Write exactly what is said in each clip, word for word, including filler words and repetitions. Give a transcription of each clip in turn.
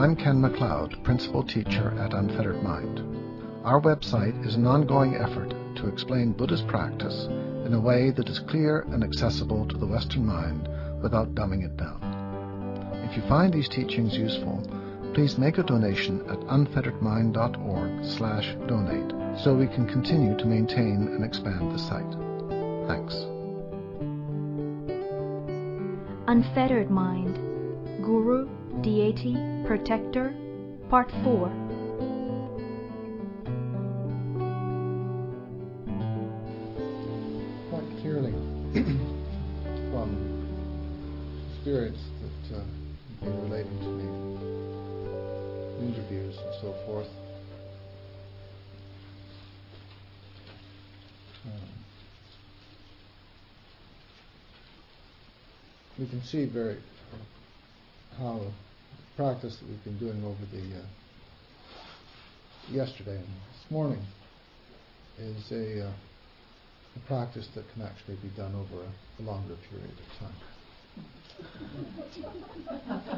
I'm Ken MacLeod, Principal Teacher at Unfettered Mind. Our website is an ongoing effort to explain Buddhist practice in a way that is clear and accessible to the Western mind without dumbing it down. If you find these teachings useful, please make a donation at unfetteredmind.org slash donate so we can continue to maintain and expand the site. Thanks. Unfettered Mind, Guru, Deity, Protector, Part four. Quite clearly from experience that uh, you've been relating to me, interviews and so forth, um, we can see very how the practice that we've been doing over the uh, yesterday and this morning is a, uh, a practice that can actually be done over a, a longer period of time.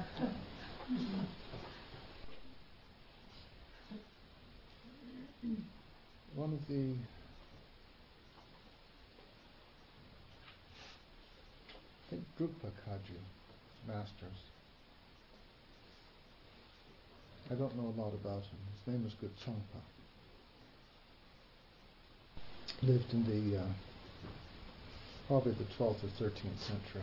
One of the I think Drukpa Kaji masters. I don't know a lot about him. His name was Gut Tsongpa. Lived in the uh, probably the twelfth or thirteenth century.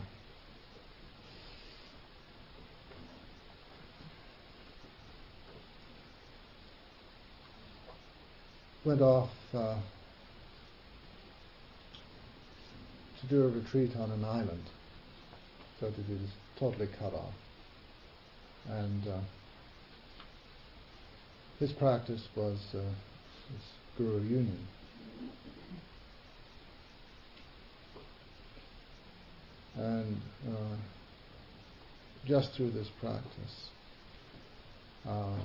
Went off uh, to do a retreat on an island, so that he was totally cut off. And uh, his practice was uh, this Guru Union. And uh, just through this practice, uh,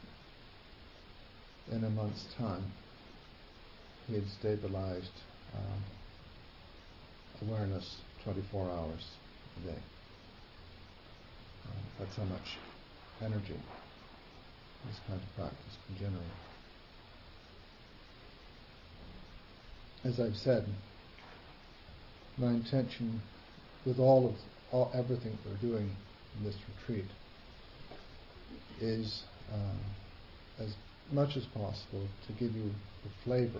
in a month's time, he had stabilized uh, awareness twenty-four hours a day. Uh, that's how much energy this kind of practice can generate. As I've said, my intention with all of all, everything we're doing in this retreat is uh, as much as possible to give you the flavor,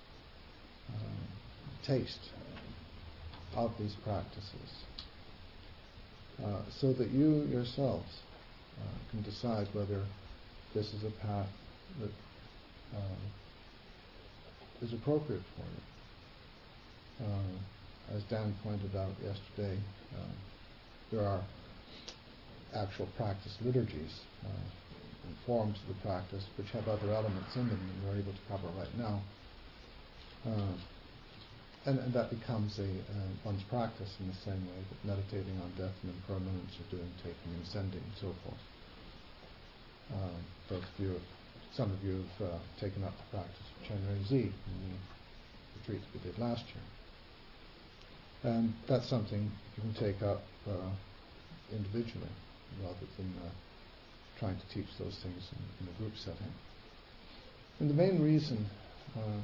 uh, taste of these practices, uh, so that you yourselves uh, can decide whether this is a path that uh, is appropriate for you. Uh, as Dan pointed out yesterday, uh, there are actual practice liturgies, uh, and forms of the practice which have other elements in them than we're able to cover right now. Uh, and, and that becomes a uh, one's practice in the same way that meditating on death and impermanence or doing taking and sending and so forth. Uh, those of you, some of you have uh, taken up the practice of Chenrezig in the retreat we did last year. And that's something you can take up uh, individually rather than uh, trying to teach those things in, in a group setting. And the main reason uh,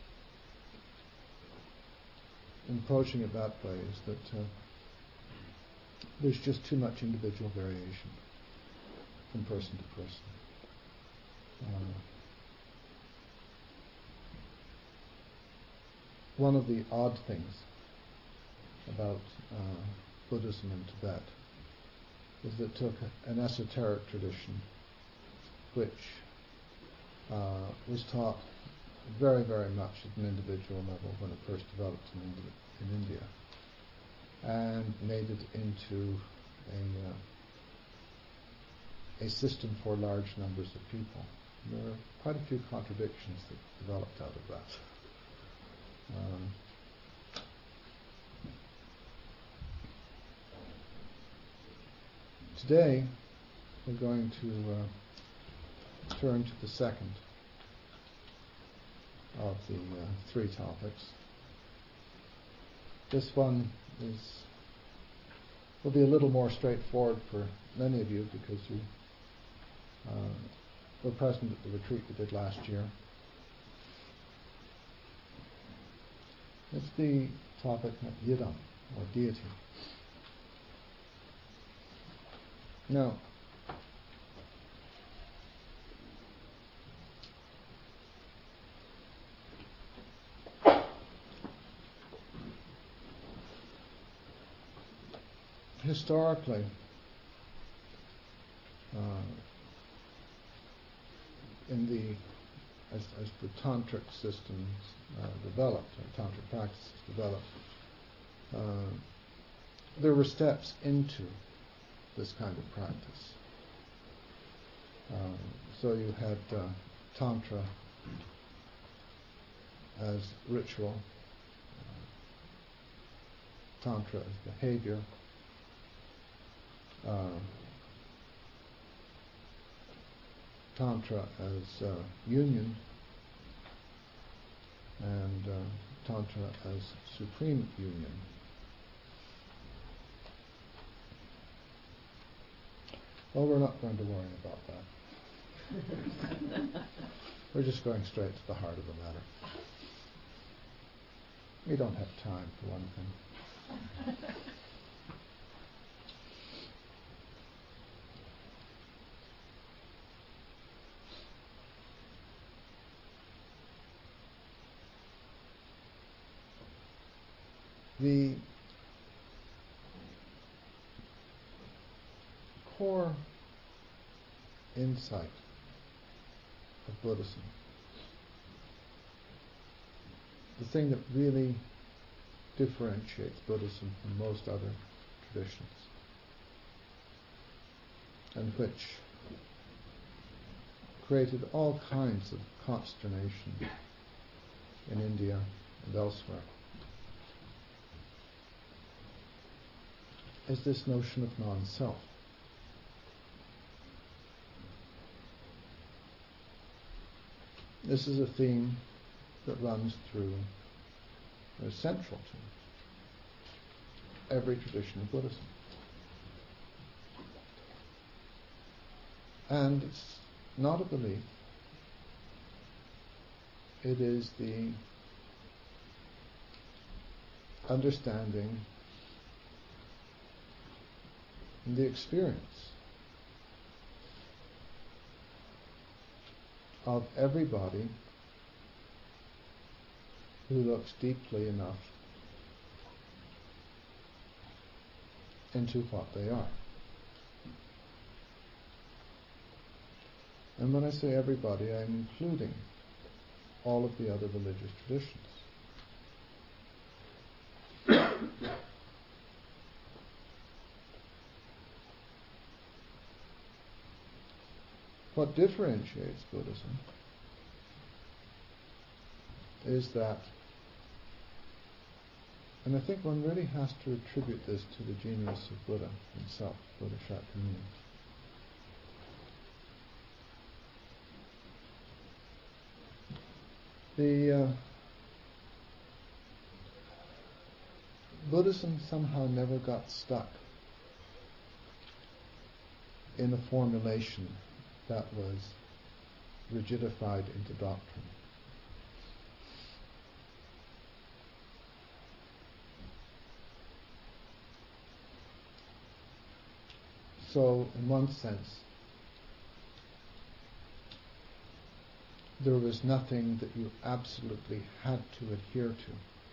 in approaching it that way is that uh, there's just too much individual variation from person to person. Uh, one of the odd things about uh, Buddhism in Tibet is that it took an esoteric tradition which uh, was taught very, very much at an individual level when it first developed in, Indi- in India, and made it into a, uh, a system for large numbers of people. There are quite a few contradictions that developed out of that. Um, today, we're going to uh, turn to the second of the uh, three topics. This one is will be a little more straightforward for many of you because you uh, were present at the retreat we did last year. It's the topic of Yidam, or deity. Now, historically, uh, in the as, as the tantric systems uh, developed, or tantric practices developed, uh, there were steps into this kind of practice. Um, so you had uh, tantra as ritual, uh, tantra as behavior, uh, tantra as uh, union, and uh, tantra as supreme union. Well, we're not going to worry about that. We're just going straight to the heart of the matter. We don't have time, for one thing. The core insight of Buddhism, the thing that really differentiates Buddhism from most other traditions, and which created all kinds of consternation in India and elsewhere, is this notion of non-self. This is a theme that runs through, is central to every tradition of Buddhism. And it's not a belief, it is the understanding and the experience of everybody who looks deeply enough into what they are. And when I say everybody, I'm including all of the other religious traditions. What differentiates Buddhism is that, and I think one really has to attribute this to the genius of Buddha himself, Buddha Shakyamuni. The uh, Buddhism somehow never got stuck in a formulation that was rigidified into doctrine. So, in one sense, there was nothing that you absolutely had to adhere to.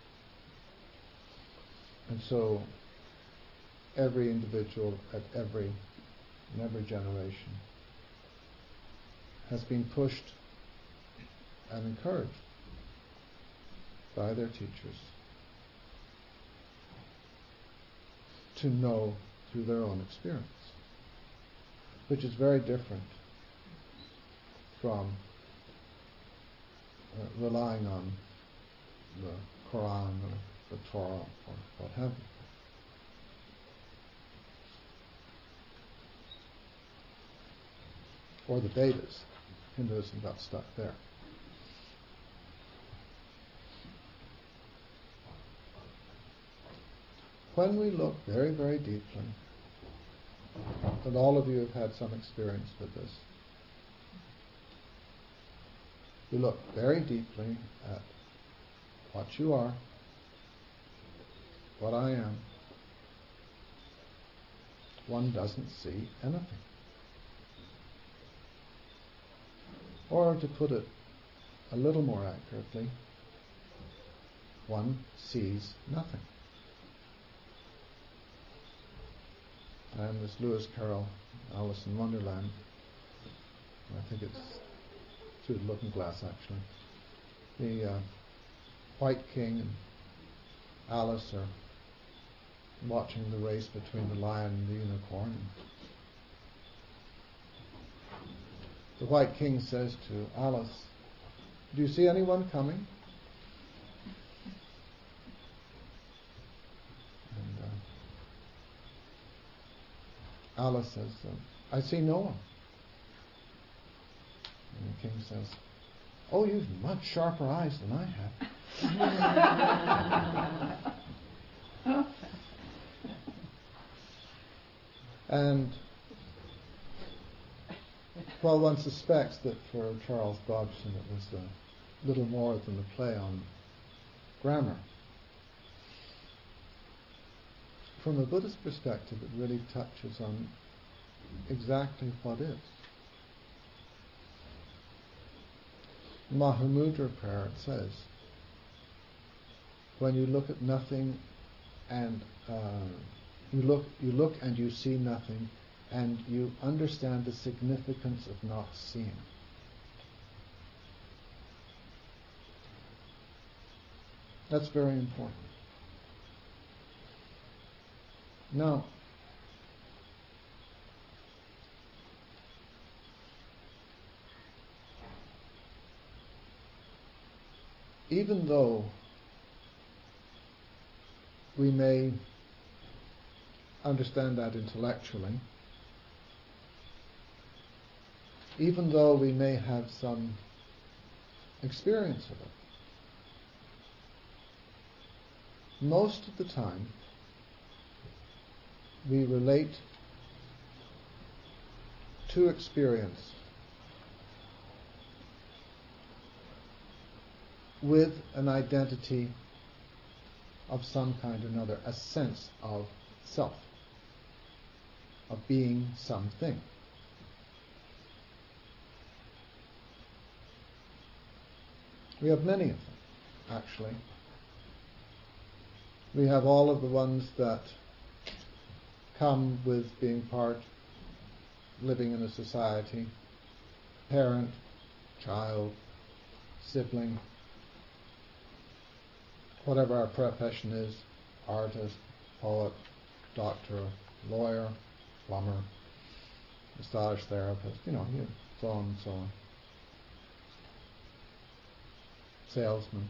And so, every individual at every, in every generation has been pushed and encouraged by their teachers to know through their own experience, which is very different from uh, relying on the Quran or the Torah or what have you. Or the Vedas. Hinduism got stuck there. When we look very, very deeply, and all of you have had some experience with this, you look very deeply at what you are, what I am, one doesn't see anything. Or to put it a little more accurately, one sees nothing. And this Lewis Carroll, Alice in Wonderland, I think it's through the looking glass actually, the uh, White King and Alice are watching the race between the lion and the unicorn. The White King says to Alice, "Do you see anyone coming?" And uh, Alice says, "I see no one." And the king says, "Oh, you've much sharper eyes than I have." And while one suspects that for Charles Dodgson it was a little more than a play on grammar, from a Buddhist perspective it really touches on exactly what is. Mahamudra prayer, it says, when you look at nothing and uh, you look, you look and you see nothing, and you understand the significance of not seeing. That's very important. Now, even though we may understand that intellectually, even though we may have some experience of it, most of the time we relate to experience with an identity of some kind or another, a sense of self, of being something. We have many of them, actually. We have all of the ones that come with being part, living in a society, parent, child, sibling, whatever our profession is, artist, poet, doctor, lawyer, plumber, massage therapist, you know, you, so on and so on. Salesman.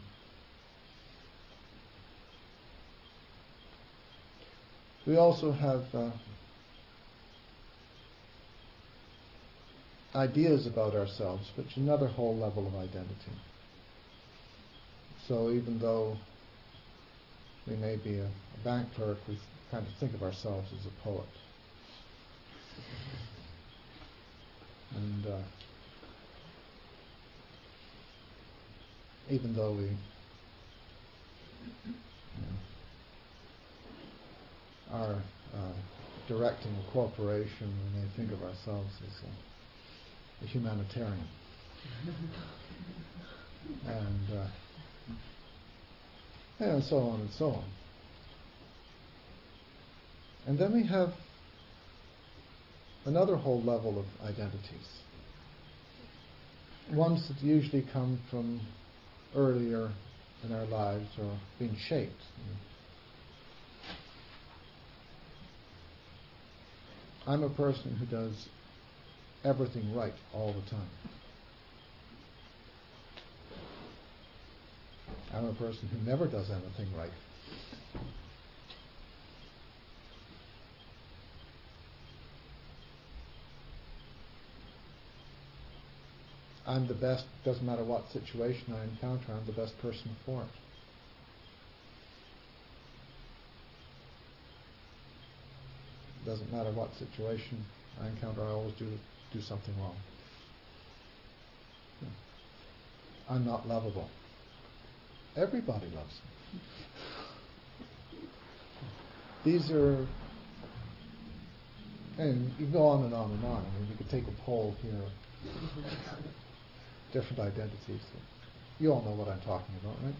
We also have uh, ideas about ourselves, which is another whole level of identity. So even though we may be a, a bank clerk, we kind of think of ourselves as a poet. And uh, even though we you know, are uh, directing a corporation, we may think of ourselves as a, a humanitarian. and uh, and so on and so on. And then we have another whole level of identities. Ones that usually come from earlier in our lives or being shaped. I'm a person who does everything right all the time. I'm a person who never does anything right. I'm the best, doesn't matter what situation I encounter, I'm the best person for it. Doesn't matter what situation I encounter, I always do do something wrong. I'm not lovable. Everybody loves me. These are, and you go on and on and on. I mean, you could take a poll here, different identities. You all know what I'm talking about, right?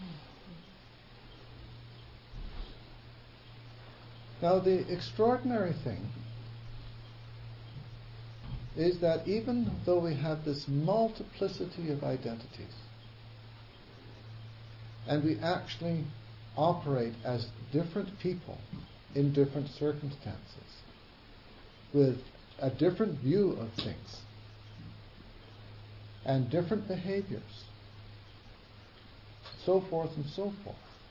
Now, the extraordinary thing is that even though we have this multiplicity of identities, and we actually operate as different people in different circumstances, with a different view of things, and different behaviors, so forth and so forth,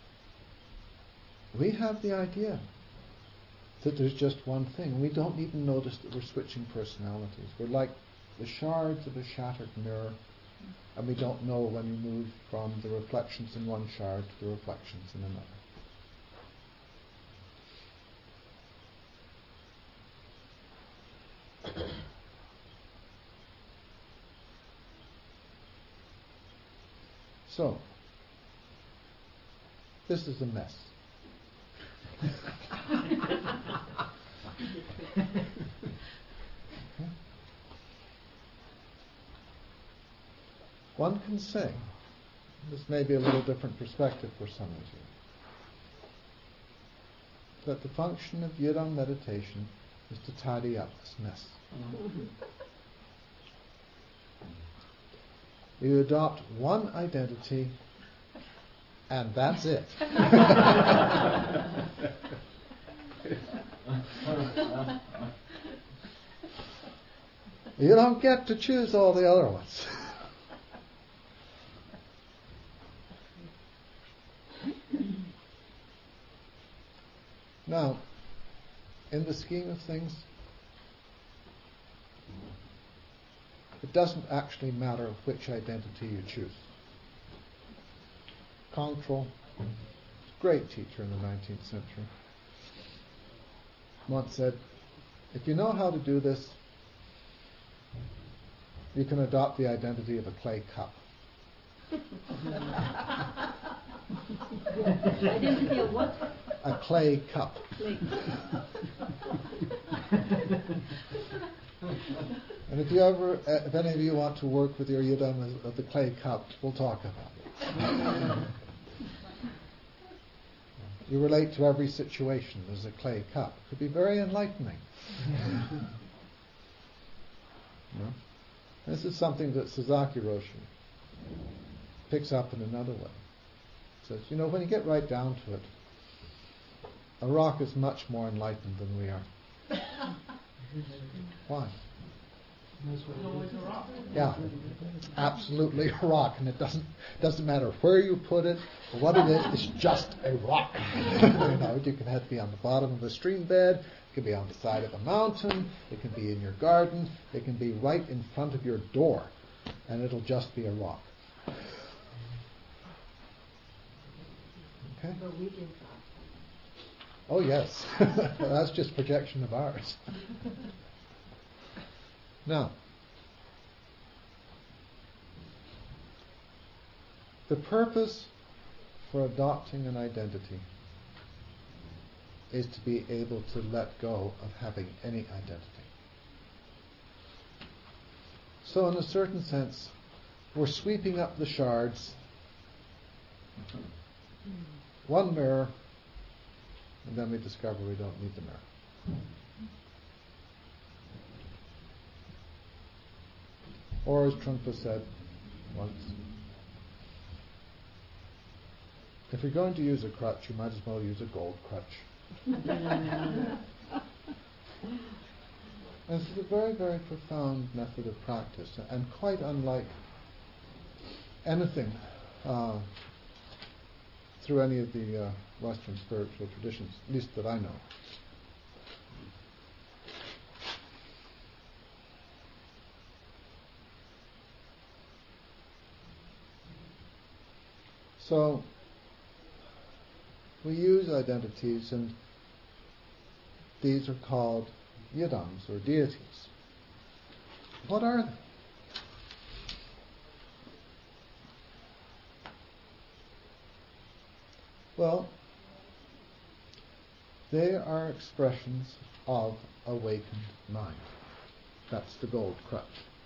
we have the idea that there's just one thing. We don't even notice that we're switching personalities. We're like the shards of a shattered mirror, and we don't know when we move from the reflections in one shard to the reflections in another. So, this is a mess. One can say, this may be a little different perspective for some of you, that the function of Yidam meditation is to tidy up this mess. You adopt one identity, and that's it. You don't get to choose all the other ones. Now, in the scheme of things, it doesn't actually matter which identity you choose. Control, great teacher in the nineteenth century, once said, if you know how to do this, you can adopt the identity of a clay cup. Identity of what? A clay cup. Clay. And if you ever, uh, if any of you want to work with your Yidam of the clay cup, we'll talk about it. You relate to every situation as a clay cup. It could be very enlightening. No? This is something that Sasaki Roshi picks up in another way. Says, you know, when you get right down to it, a rock is much more enlightened than we are. Why? Yeah, absolutely a rock, and it doesn't doesn't matter where you put it or what it is. It's just a rock. You know, you can have it be on the bottom of a stream bed. It can be on the side of a mountain. It can be in your garden. It can be right in front of your door, and it'll just be a rock. Okay. Oh yes, that's just projection of ours. Now, the purpose for adopting an identity is to be able to let go of having any identity. So in a certain sense, we're sweeping up the shards, one mirror, and then we discover we don't need the mirror. Or as Trungpa said once, if you're going to use a crutch, you might as well use a gold crutch. And this is a very, very profound method of practice, and quite unlike anything uh, through any of the uh, Western spiritual traditions, at least that I know. So, we use identities, and these are called yidams, or deities. What are they? Well, they are expressions of awakened mind. That's the gold crutch.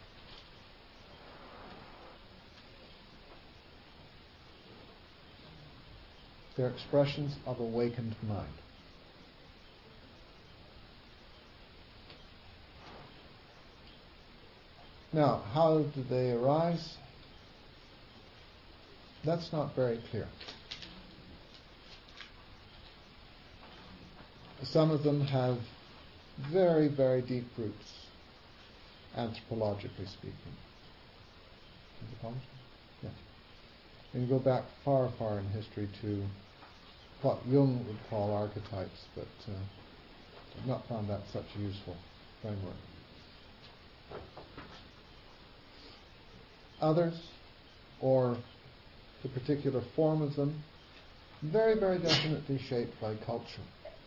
They're expressions of awakened mind. Now, how do they arise? That's not very clear. Some of them have very, very deep roots, anthropologically speaking. Yeah. And you go back far, far in history to what Jung would call archetypes, but uh, I've not found that such a useful framework. Others, or the particular form of them, very, very definitely shaped by culture.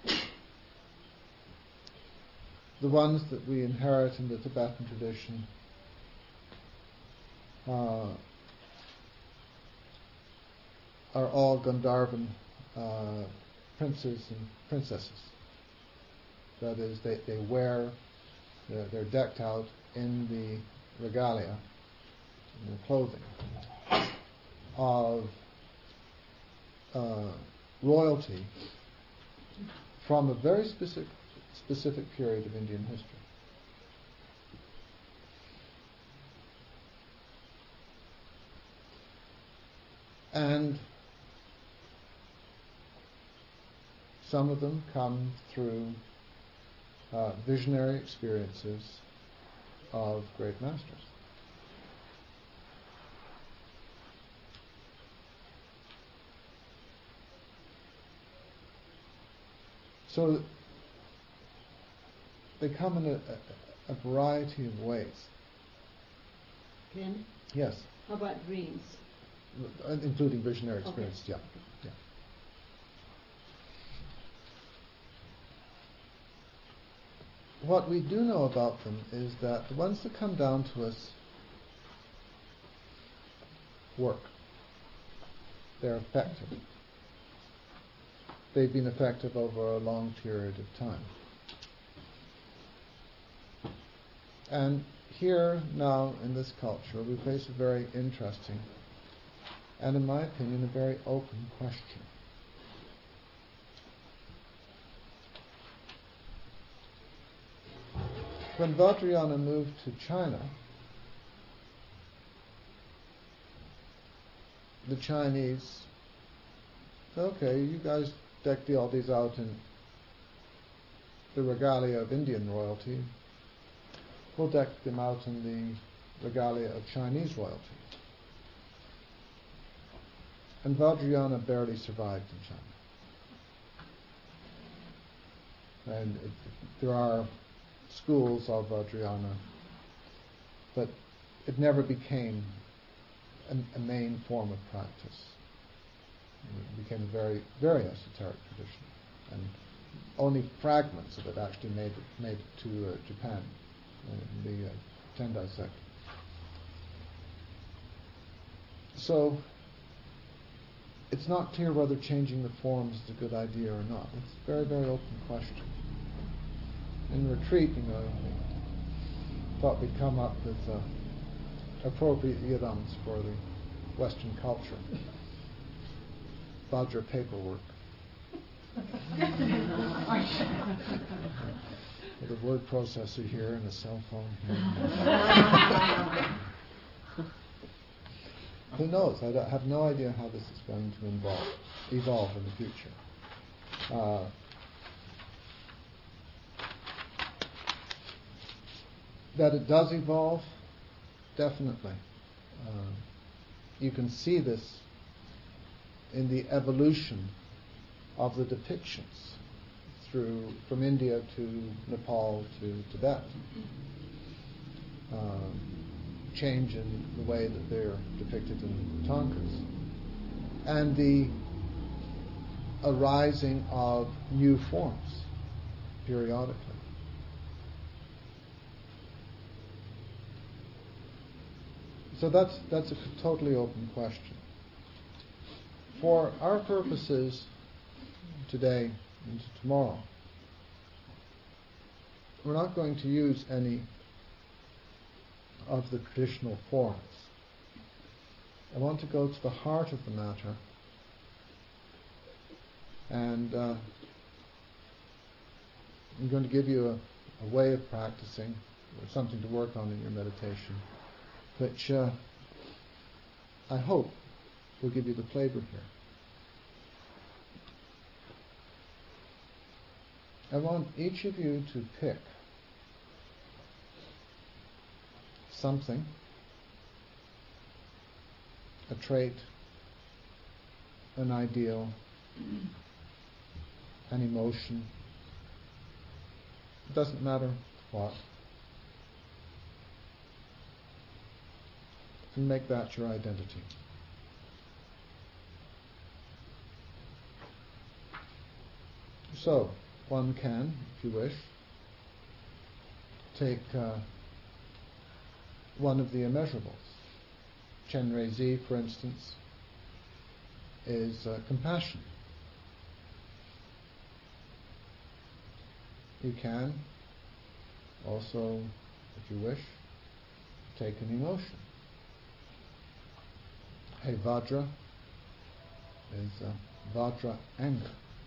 The ones that we inherit in the Tibetan tradition uh, are all Gandharvan uh, princes and princesses. That is, they, they wear, they're, they're decked out in the regalia, in the clothing of uh, royalty from a very specific specific period of Indian history. And some of them come through uh, visionary experiences of great masters. So they come in a, a, a variety of ways. Ken? Yes. How about dreams? Uh, including visionary experiences, Okay. yeah. yeah. What we do know about them is that the ones that come down to us work. They're effective. They've been effective over a long period of time. And here, now, in this culture, we face a very interesting and, in my opinion, a very open question. When Vajrayana moved to China, the Chinese said, okay, you guys deck all these out in the regalia of Indian royalty. We'll deck them out in the regalia of Chinese royalty. And Vajrayana barely survived in China. And it, there are schools of Vajrayana, but it never became a, a main form of practice. It became a very, very esoteric tradition. And only fragments of it actually made it, made it to uh, Japan. The uh, Tendai sect. So it's not clear whether changing the forms is a good idea or not. It's a very, very open question. In retreat, you know, we thought we'd come up with uh, appropriate idioms for the Western culture. Vajra paperwork. With a word processor here and a cell phone here. Who knows? I don't- have no idea how this is going to involve, evolve in the future. Uh, that it does evolve, definitely. Uh, you can see this in the evolution of the depictions through from India to Nepal to Tibet. Um, change in the way that they're depicted in tankas. And the arising of new forms periodically. So that's that's a totally open question. For our purposes today and tomorrow, we're not going to use any of the traditional forms. I want to go to the heart of the matter, and uh, I'm going to give you a, a way of practicing, or something to work on in your meditation, which uh, I hope will give you the flavor here. I want each of you to pick something, a trait, an ideal, an emotion. It doesn't matter what. And make that your identity. So, one can, if you wish, take uh, one of the immeasurables. Chenrezig, for instance, is uh, compassion. You can also, if you wish, take an emotion. Hey, Vajra is uh, Vajra, anger.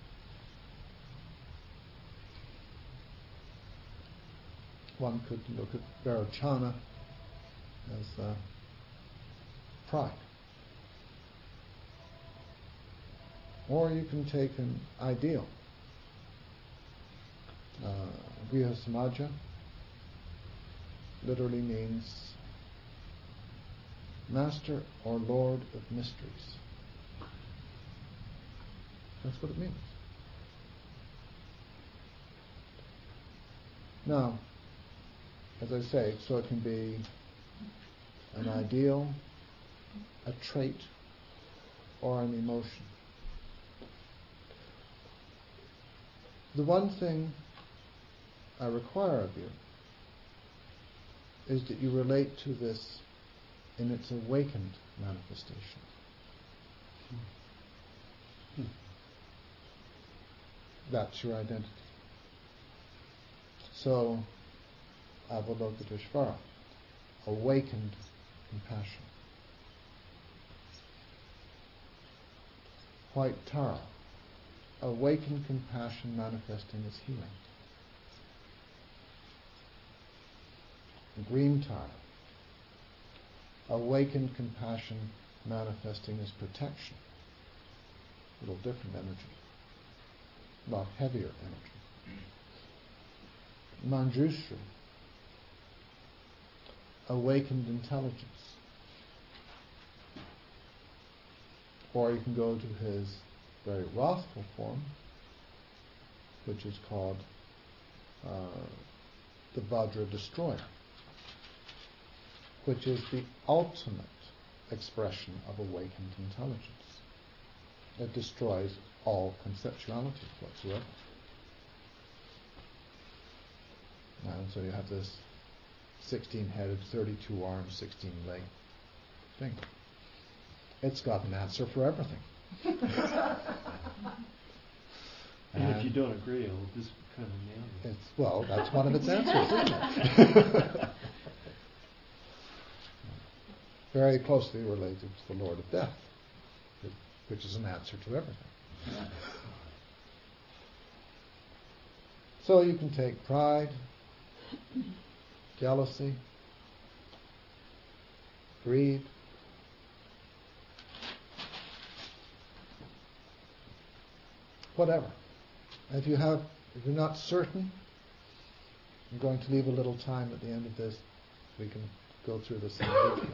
One could look at Vairocana as uh, pride. Or you can take an ideal. Uh, Grihasamaja literally means master or lord of mysteries. That's what it means. Now, as I say, so it can be an ideal, a trait, or an emotion. The one thing I require of you is that you relate to this in its awakened manifestation. Hmm. That's your identity. So, Avalokiteshvara, awakened compassion. White Tara, awakened compassion manifesting as healing. Green Tara, awakened compassion manifesting as protection. A little different energy, a lot heavier energy. Manjushri, awakened intelligence. Or you can go to his very wrathful form, which is called uh, the Vajra Destroyer, which is the ultimate expression of awakened intelligence. It destroys all conceptuality whatsoever. And so you have this sixteen-headed, thirty-two-armed, sixteen-leg thing. It's got an answer for everything. and, and if you don't agree, it'll just kind of nail you. It's, well, that's one of its answers, isn't it? Very closely related to the Lord of Death, which is an answer to everything. So you can take pride, jealousy, greed, whatever. If you have, if you're not certain, I'm going to leave a little time at the end of this. We can go through this in detail.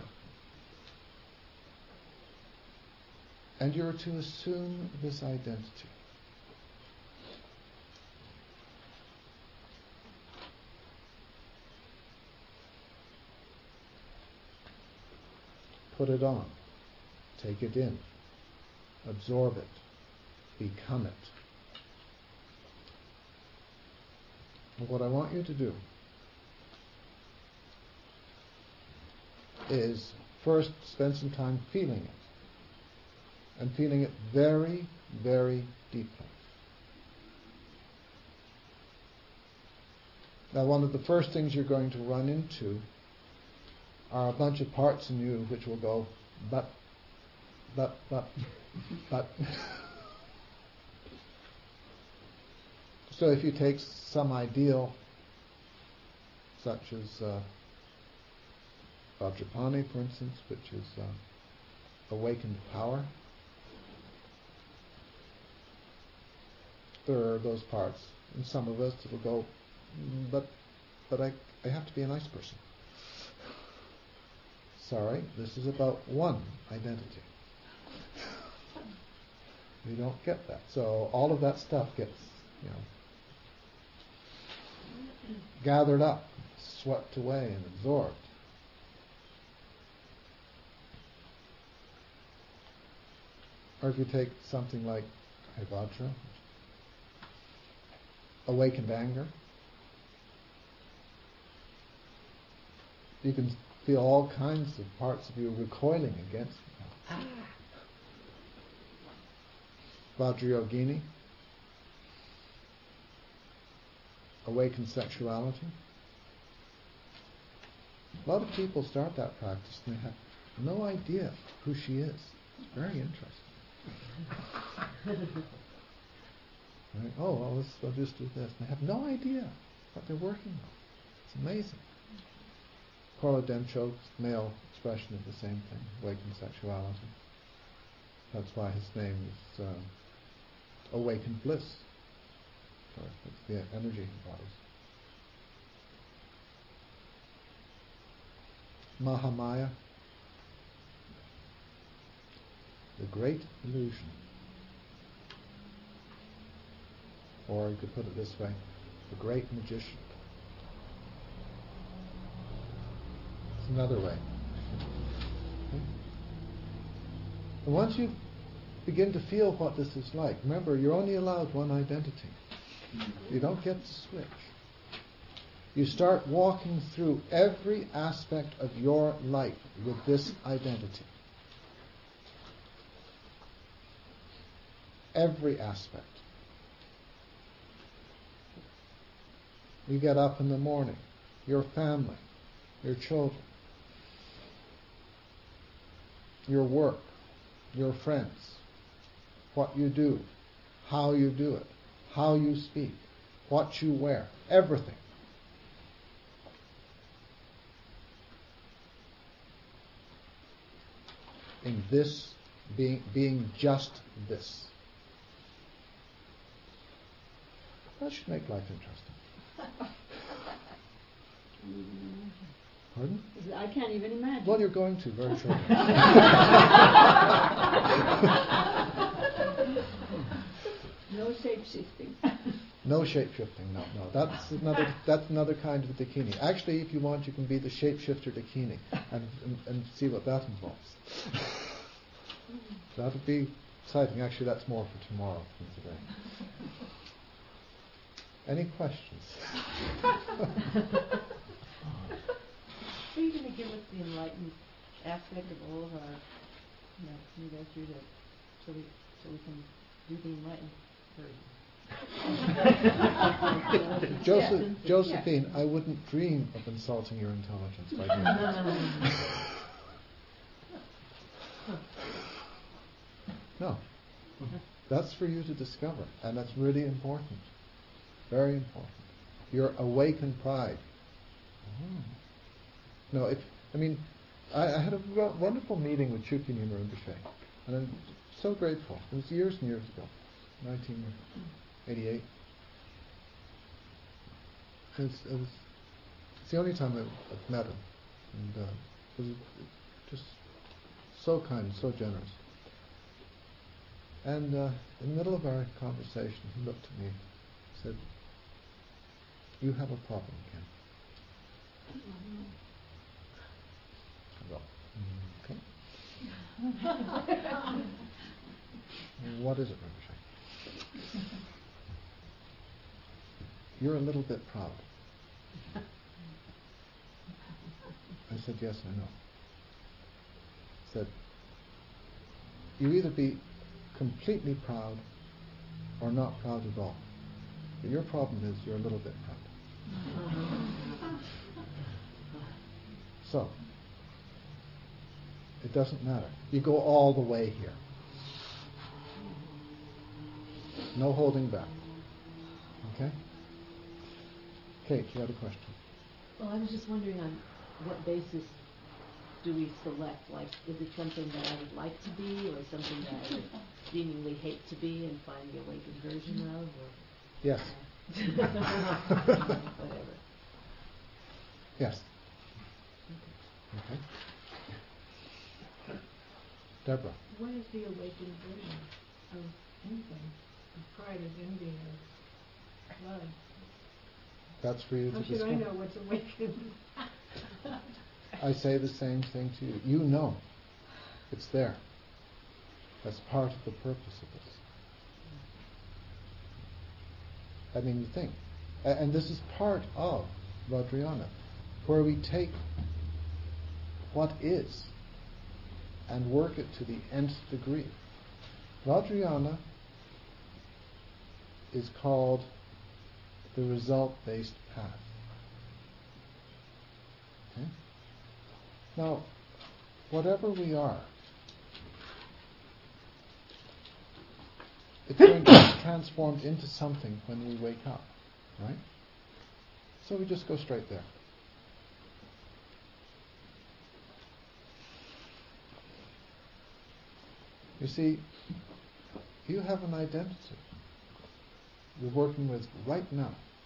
And you're to assume this identity. Put it on. Take it in. Absorb it. Become it. And what I want you to do is first spend some time feeling it and feeling it very, very deeply. Now, one of the first things you're going to run into are a bunch of parts in you which will go, but, but, but, but. So if you take some ideal, such as uh, Vajrapani, for instance, which is uh, awakened power, there are those parts. In some of us it will go, but but I, I have to be a nice person. Sorry, this is about one identity. We don't get that. So all of that stuff gets, you know, gathered up, swept away and absorbed. Or if you take something like Vajra, awakened anger, you can feel all kinds of parts of you recoiling against it. Vajrayogini, awakened sexuality. A lot of people start that practice and they have no idea who she is. It's very interesting. Right? Oh, well, let's, I'll just do this. And they have no idea what they're working on. It's amazing. Korla Dencho's male expression of the same thing, awakened sexuality. That's why his name is uh, awakened bliss. Or it's the energy he embodies. Mahamaya, the great illusion. Or you could put it this way, the great magician. It's another way. And once you begin to feel what this is like, remember, you're only allowed one identity. You don't get to switch. You start walking through every aspect of your life with this identity. Every aspect. You get up in the morning, your family, your children, your work, your friends, what you do, how you do it, how you speak, what you wear, everything. In this, being, being just this. That should make life interesting. Pardon? I can't even imagine. Well, you're going to very shortly. No shape-shifting. No shape-shifting, no, no. That's another that's another kind of dakini. Actually, if you want, you can be the shape-shifter dakini and, and, and see what that involves. That would be exciting. Actually, that's more for tomorrow than today. Any questions? Are you going to give us the enlightened aspect of all of our, you know, can you go through the, so we, so we can do the enlightened version? Joseph, Yeah. Josephine, I wouldn't dream of insulting your intelligence by doing this. No. That's for you to discover, and that's really important. Very important. Your awakened pride. Oh. No, if I mean, I, I had a w- wonderful meeting with Chukini Rinpoche, and I'm so grateful. It was years and years ago, nineteen eighty-eight. It was, it was it's the only time I've, I've met him, and uh, it was just so kind, so generous. And uh, in the middle of our conversation, he looked at me and said, "You have a problem, Ken." I go, "Okay." "What is it, Rinpoche?" "You're a little bit proud." I said, "Yes, I know." He said, "You either be completely proud or not proud at all. But your problem is you're a little bit proud. So, it doesn't matter. You go all the way here. No holding back. Okay? Kate, you had a question. Well, I was just wondering on what basis do we select? Like, is it something that I would like to be, or something that I would seemingly hate to be and find the awakened version of? Or Yes. whatever. Yes. Okay. Deborah. What is the awakened version of anything? Of pride, of envy, of love? That's for you to How should discover. I know what's awakened? I say the same thing to you. You know. It's there. That's part of the purpose of this. I mean, you think. A- And this is part of Vajrayana, where we take what is and work it to the nth degree. Vajrayana is called the result-based path. Okay? Now, whatever we are, it's going to be transformed into something when we wake up, right? So we just go straight there. You see, you have an identity you're working with right now.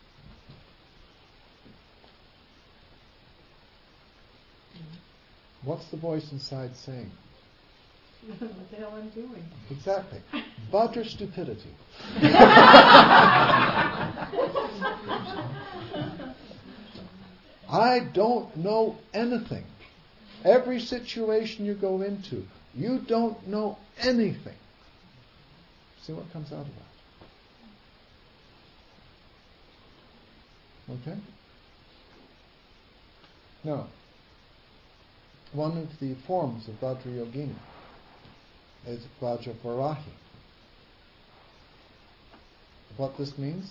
What's the voice inside saying? What the hell I'm doing? Exactly. Vajra stupidity. I don't know anything. Every situation you go into, you don't know anything. See what comes out of that. Okay? Now, one of the forms of Vajrayogini is Vajravarahi. What this means?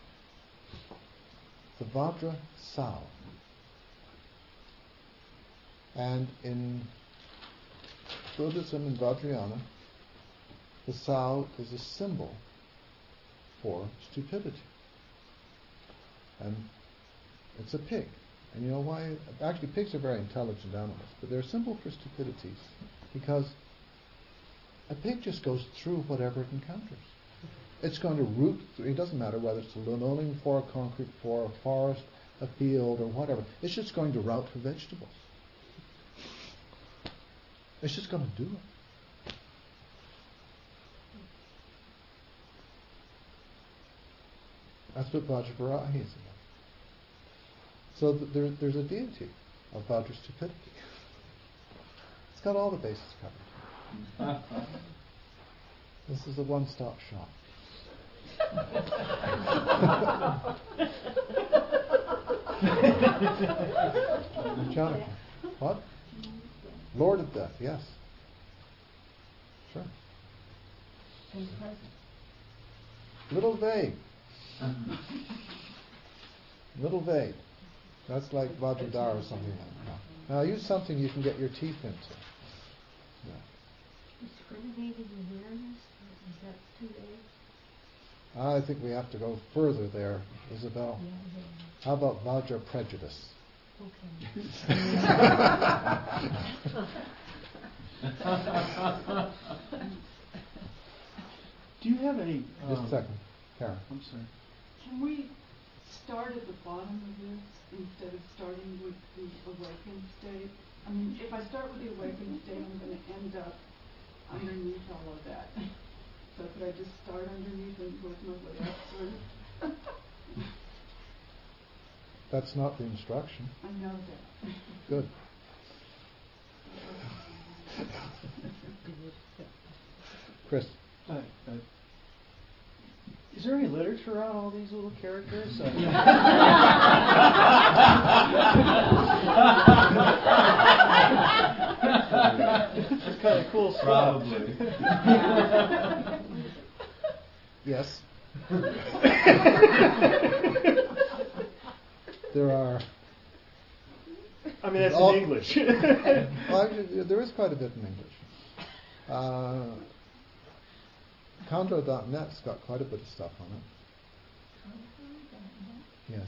The Vajra sow. And in Buddhism and Vajrayana, the sow is a symbol for stupidity. And it's a pig. And you know why? Actually, pigs are very intelligent animals, but they're a symbol for stupidity because a pig just goes through whatever it encounters. It's going to root through, it doesn't matter whether it's a linoleum floor, a concrete floor, a forest, a field, or whatever. It's just going to route for vegetables. It's just going to do it. That's what Vajravarahi is about. So th- there, there's a deity of Vajra stupidity. It's got all the bases covered. This is a one-stop shop. Jonathan, what? Lord of Death, yes. Sure. And present. Little vague. Little vague. That's like Vajradhara or something like that. Now use something you can get your teeth into. Yeah. Discriminated awareness? Is that too vague? I think we have to go further there, Isabel. Yeah, yeah. How about Vajra prejudice? Okay. Do you have any... Just um, a second, Karen. I'm sorry. Can we start at the bottom of this instead of starting with the awakened state? I mean, if I start with the awakened state, I'm going to end up underneath all of that. So could I just start underneath and work my way up through? That's not the instruction. I know that. Good. Chris. Hi, uh, is there any literature on all these little characters? Uh, Just kind of cool stuff. Probably. Yes. There are. I mean, that's all- in English. Well, actually, there is quite a bit in English. Uh, Condro dot net's got quite a bit of stuff on it. Yes.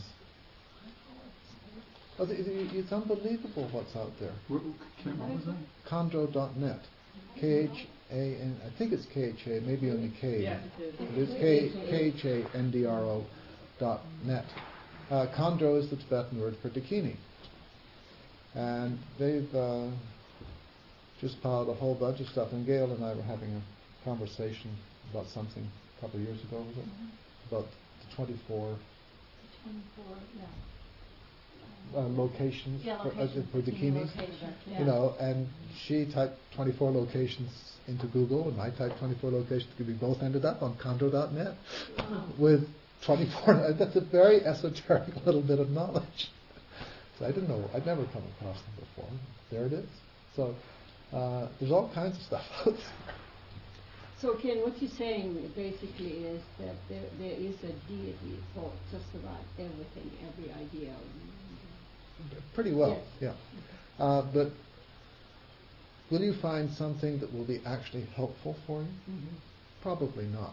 Oh, the, the, it's unbelievable what's out there. What, Ken, what was that? Condro dot net. K H A N, I think it's K H A, maybe only K. Yeah. It is K H A N D R O dot net. Uh, Condro is the Tibetan word for Dakini. And they've uh, just piled a whole bunch of stuff. And Gail and I were having a conversation about something a couple of years ago, was it? Mm-hmm. About the twenty-four Twenty-four, yeah. uh, locations Yeah, for, uh, locations for that you Dakinis. located, yeah. You know, and she typed twenty-four locations into Google, and I typed twenty-four locations. We both ended up on Condro dot net Wow. with twenty-four. That's a very esoteric little bit of knowledge. So I didn't know. I'd never come across them before. There it is. So uh, there's all kinds of stuff out there. So Ken, what you're saying basically is that there, there is a deity for just about everything, every idea. Pretty well, Yes. yeah. Uh, but will you find something that will be actually helpful for you? Mm-hmm. Probably not.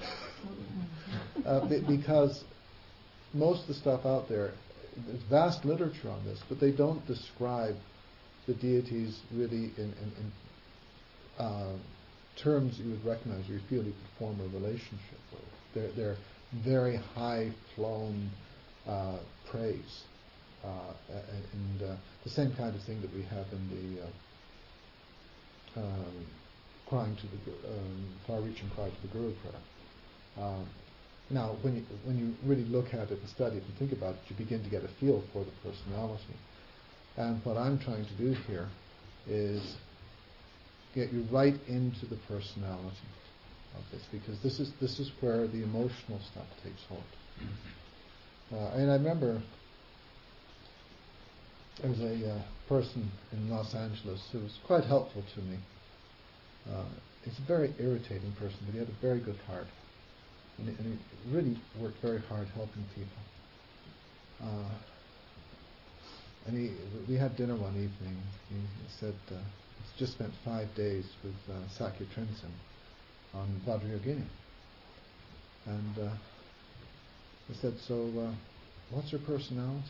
uh, be- because most of the stuff out there, there's vast literature on this, but they don't describe the deities really in, in, in uh, terms you would recognize or you feel you could form a relationship with. They're, they're very high-flown uh, praise. Uh, and uh, the same kind of thing that we have in the uh, um, crying to the Gu- um, far-reaching cry to the Guru prayer. Um, now, when you when you really look at it and study it and think about it, you begin to get a feel for the personality. And what I'm trying to do here is get you right into the personality of this, because this is this is where the emotional stuff takes hold. Uh, and I remember there was a uh, person in Los Angeles who was quite helpful to me. Uh, he's a very irritating person, but he had a very good heart. And he, and he really worked very hard helping people. Uh, and he, we had dinner one evening. He, he said uh, he's just spent five days with uh, Sakya Trinsen on Vajrayogini. And uh, he said, so uh, what's her personality?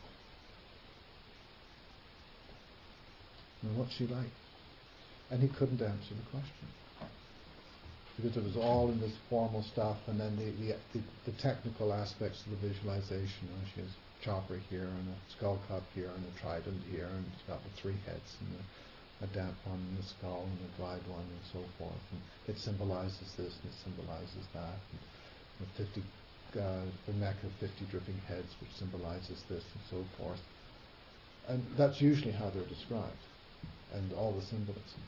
And what's she like? And he couldn't answer the question. Because it was all in this formal stuff, and then the, the, the, the technical aspects of the visualization. You know, she has chopper here, and a skull cup here, and a trident here, and it's got the three heads, and a, a damp one in the skull, and a dried one, and so forth. And it symbolizes this, and it symbolizes that. And the fifty, uh, the neck of fifty dripping heads, which symbolizes this, and so forth. And that's usually how they're described, and all the symbolism.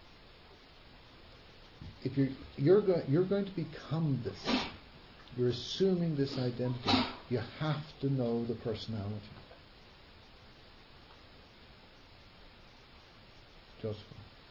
If you're you're going you're going to become this, you're assuming this identity. You have to know the personality. Joseph.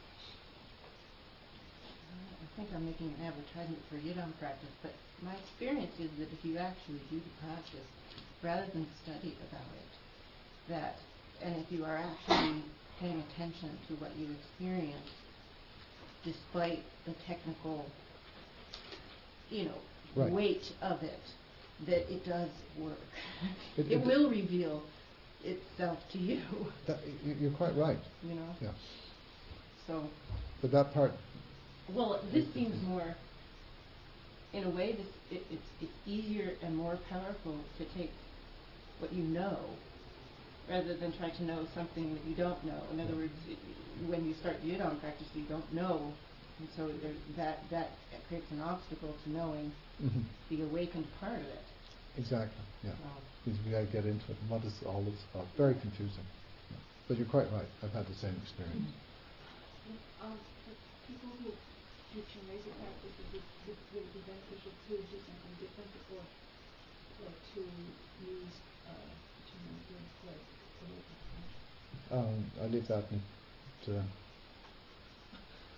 I think I'm making an advertisement for Yidam practice, but my experience is that if you actually do the practice, rather than study about it, that, and if you are actually paying attention to what you experience, despite the technical, you know, Right. weight of it, that it does work. It- It, it- will reveal itself to you, That, you- you're quite right. you know. Yeah. So, But that part. well, this seems more, in a way, this it, it's it's easier and more powerful to take what you know, rather than try to know something that you don't know. In other words, it, when you start Yidam practice, you don't know, and so there, that that creates an obstacle to knowing Mhm. the awakened part of it. Exactly. Yeah. So, Because we got to get into it. What is all this about? Very confusing. Yeah. But you're quite right. I've had the same experience. Um, for people who teach in laser practices, would, would, would it be beneficial to do something different, or like to use uh, tuning words like awakened? Um, I leave that in, to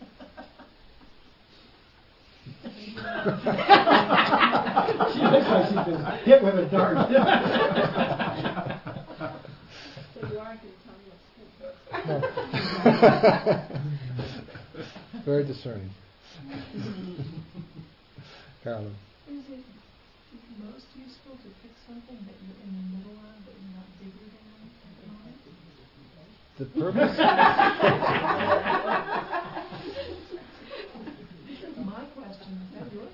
She looks like she's been hit with a dart. So you aren't going to tell me what's No. Very discerning. Carolyn. Is it most useful to pick something that you're in the middle of, but you're not bigger than at the moment? The purpose. My question, is that your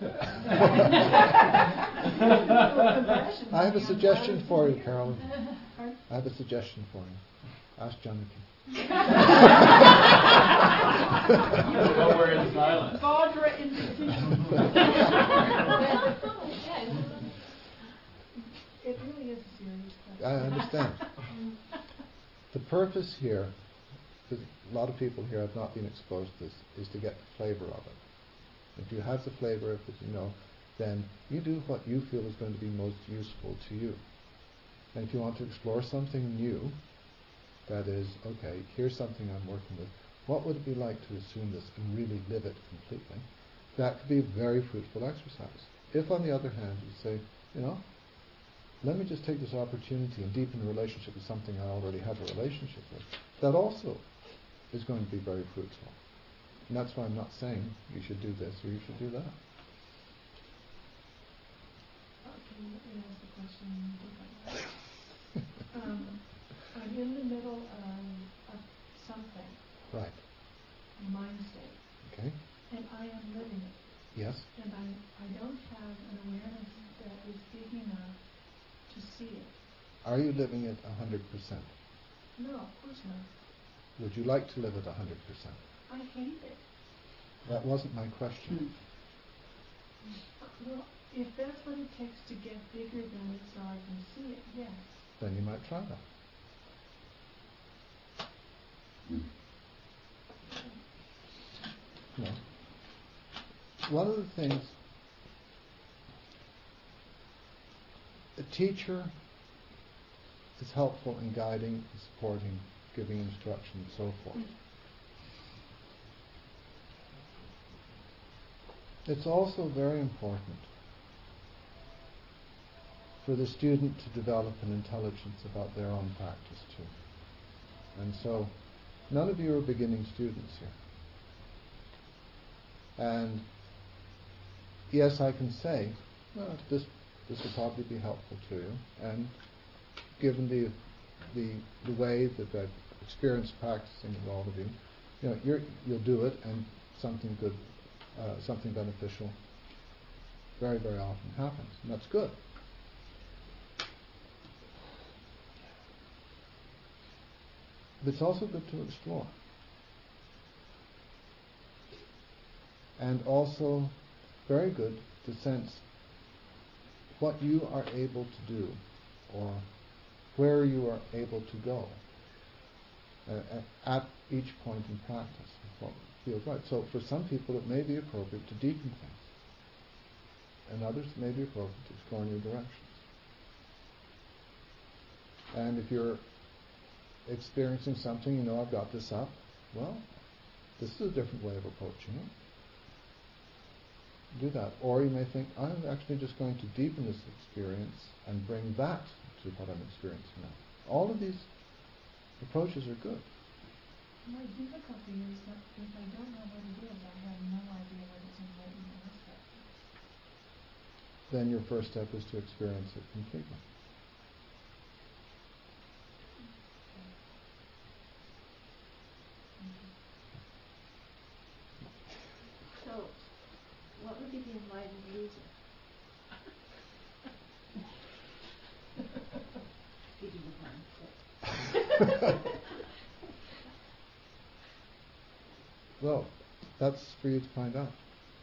question? I have a suggestion for you, Carolyn. I have a suggestion for you. Ask Jonathan. Well, we're in silence. Barbara indecision. It really is a serious question. I understand. The purpose here, because a lot of people here have not been exposed to this, is to get the flavour of it. If you have the flavour of it, you know, then you do what you feel is going to be most useful to you. And if you want to explore something new, that is, okay, here's something I'm working with, what would it be like to assume this and really live it completely? That could be a very fruitful exercise. If, on the other hand, you say, you know, let me just take this opportunity and deepen the relationship with something I already have a relationship with, that also is going to be very fruitful. And that's why I'm not saying you should do this or you should do that. Okay, let me ask the question in a different way. um, I'm in the middle of, of something, Right. a mind state, Okay. and I am living it. Yes. And I, I don't have an awareness that is big enough to see it. Are you living it one hundred percent? No, of course not. Would you like to live it one hundred percent? I hate it. That wasn't my question. Well, if that's what it takes to get bigger than it so I can see it, yes. Then you might try that. No. One of the things, a teacher is helpful in guiding, supporting, giving instruction, and so forth. It's also very important for the student to develop an intelligence about their own practice too. And so, none of you are beginning students here. And yes, I can say, well, this this will probably be helpful to you. And given the the the way that I've experienced practicing with all of you, you know, you're, you'll do it, and something good, uh, something beneficial, very very often happens, and that's good. But it's also good to explore. And also very good to sense what you are able to do or where you are able to go uh, at each point in practice, what feels right. So for some people it may be appropriate to deepen things, and others it may be appropriate to explore new directions. And if you're experiencing something, you know, I've got this up, well, this is a different way of approaching it. Do that. Or you may think, I'm actually just going to deepen this experience and bring that to what I'm experiencing now. All of these approaches are good. My difficulty is that if I don't know what it is, I have no idea what it's inviting me to step. Then your first step is to experience it completely. So, what would be the enlightened loser? Speaking of mindset. Well, that's for you to find out.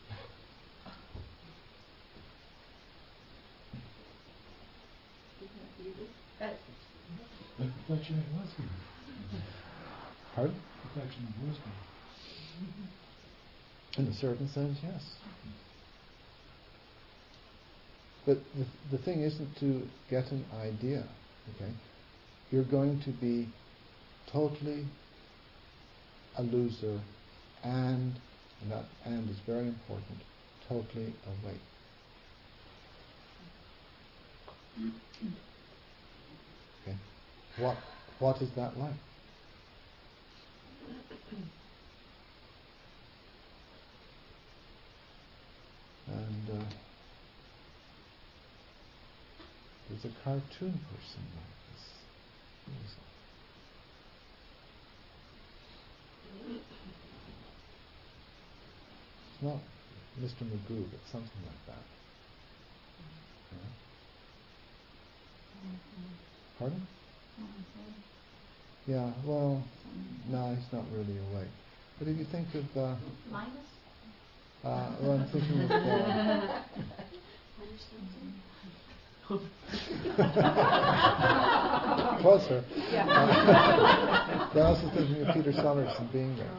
The reflection of wisdom. Pardon? Reflection of wisdom. In a certain sense, yes. But the, the thing isn't to get an idea, okay? You're going to be totally a loser, and, and that and is very important, totally awake. Okay. What what is that like? And uh, there's a cartoon person like this. Who is it? It's not Mister Magoo, but something like that. Yeah. Pardon? Yeah, well, no, he's not really awake. But if you think of... Uh, Linus? Uh, well, I'm thinking of... Uh, closer. Yeah. Uh, but I also thinking of Peter Sellers and being there.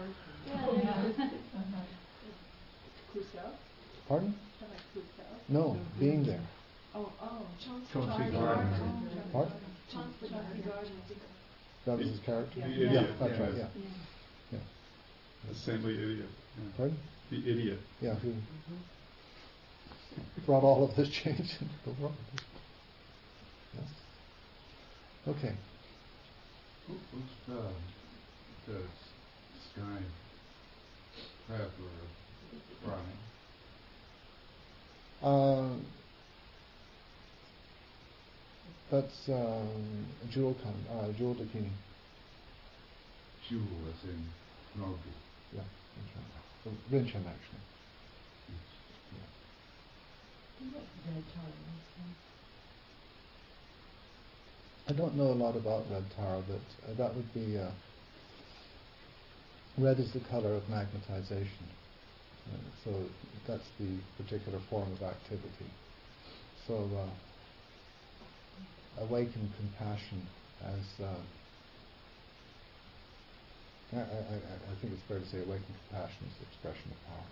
Crusoe? Pardon? Kind of like Crusoe? No, being there. Oh, oh, Chauncey Chauncey Gardner. Gardner. Pardon? Chauncey Gardner. That was his character? The Yeah, idiot, that's yeah. right, yeah. yeah. The saintly idiot. Yeah. Pardon? The idiot. Yeah, who brought all of this change into the world. Yes. Okay. Who, who's the, the sky traveler Brahmin? Uh, that's um, Jewel Khan, uh, Jewel Dakini. Jewel as in Norby. Yeah, that's right. Uh, Rinchen, actually. Red Tara, I don't know a lot about red tar, but uh, that would be uh, red is the color of magnetization. Uh, so that's the particular form of activity. So uh, awaken compassion as uh, I, I, I I think it's fair to say awaken compassion is the expression of power.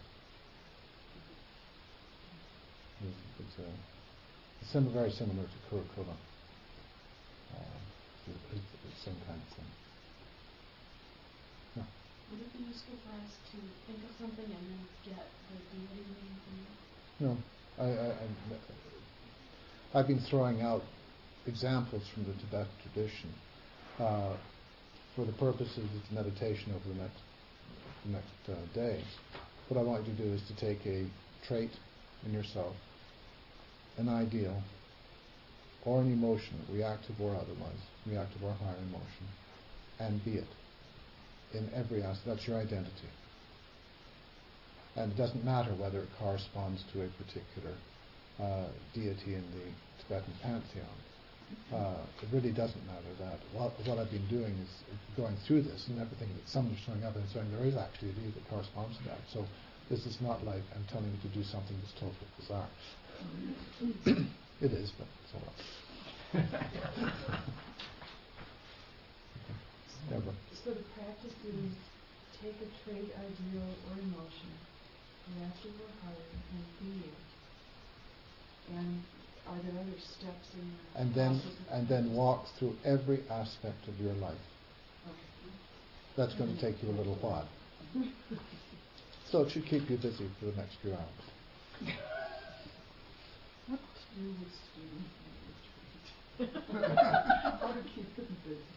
It's, it's, uh, it's sim- very similar to Kurukula. Uh, it's, it's, it's some kind of thing. Yeah. Would it be useful for us to think of something and then get the deity name from it? No, I, I, I'm, I've been throwing out examples from the Tibetan tradition uh, for the purposes of meditation over the next the next uh, day. What I want you to do is to take a trait in yourself, an ideal, or an emotion, reactive or otherwise, reactive or higher emotion, and be it in every aspect. That's your identity. And it doesn't matter whether it corresponds to a particular uh, deity in the Tibetan pantheon. Uh, it really doesn't matter that. What, what I've been doing is going through this, and everything that someone's showing up and saying there is actually a deity that corresponds to that. So this is not like I'm telling you to do something that's totally bizarre. It is, but so what? Deborah. So the practice is take a trait, ideal, or emotion, reactive or higher, and be it. And are there other steps in the And then, process of and then practice? walk through every aspect of your life. Okay. That's going to take you a little while. So it should keep you busy for the next few hours. What to do with students on retreat? How to keep them busy?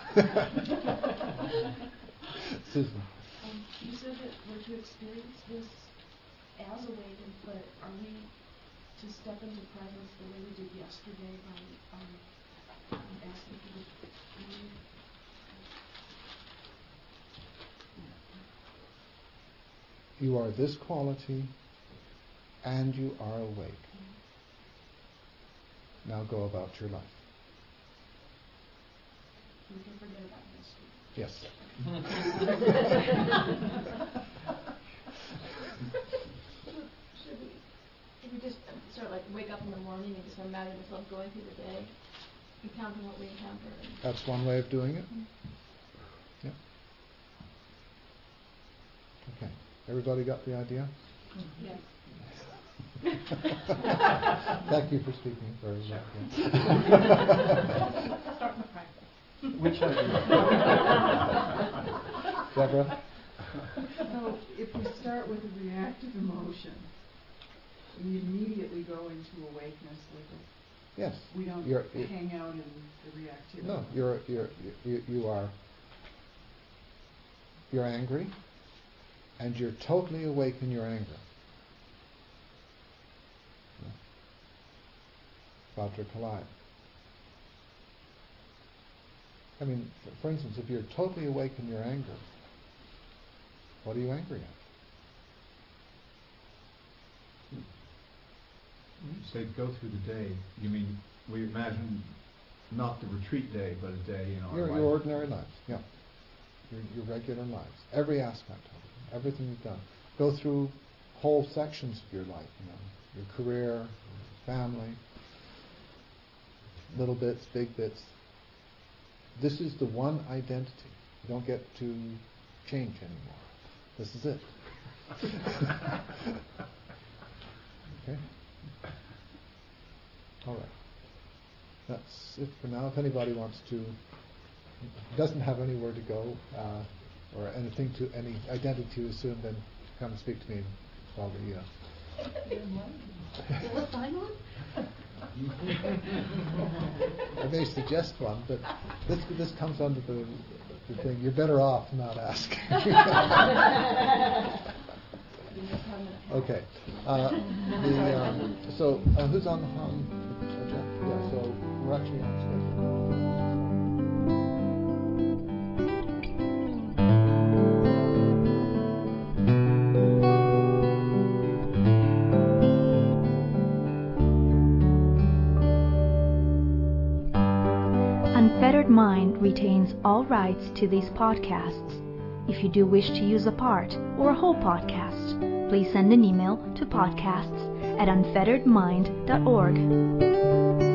Susan. Um, you said that we're to experience this as awakened, but are we to step into presence the way we did yesterday by um, asking for the name? You are this quality, and you are awake. Now go about your life. We can forget about yesterday. Yes. Should we, should we just sort of like wake up in the morning and just imagine ourselves going through the day, encountering what we encounter? And That's one way of doing it. Yeah. Okay. Everybody got the idea? yes. Thank you for speaking very well. Start the practice. Which idea? Deborah? So if we start with a reactive emotion, we immediately go into awakeness with it. Yes. We don't You're, you hang out in the reactivity. No, you're, you're, you, you are, you're angry, and you're totally awake in your anger. Vajrakalaya. I mean, for, for instance, if you're totally awake in your anger, what are you angry at? When you say go through the day, you mean, we imagine not the retreat day, but a day in our Your, life. your ordinary lives, yeah. Your, your regular lives. Every aspect of it. Everything you've done. Go through whole sections of your life, you know. Your career, family, little bits, big bits. This is the one identity. You don't get to change anymore. This is it. Okay? All right. That's it for now. If anybody wants to, doesn't have anywhere to go, uh, or anything to, any identity to assume, then come and speak to me while we. Uh, I may suggest one, but this this comes under the, the thing. You're better off not asking. Okay. Uh, the, um, so uh, who's on the hum? Uh, Jeff? Yeah. So we're actually on Unfettered Mind retains all rights to these podcasts. If you do wish to use a part or a whole podcast, please send an email to podcasts at unfettered mind dot org.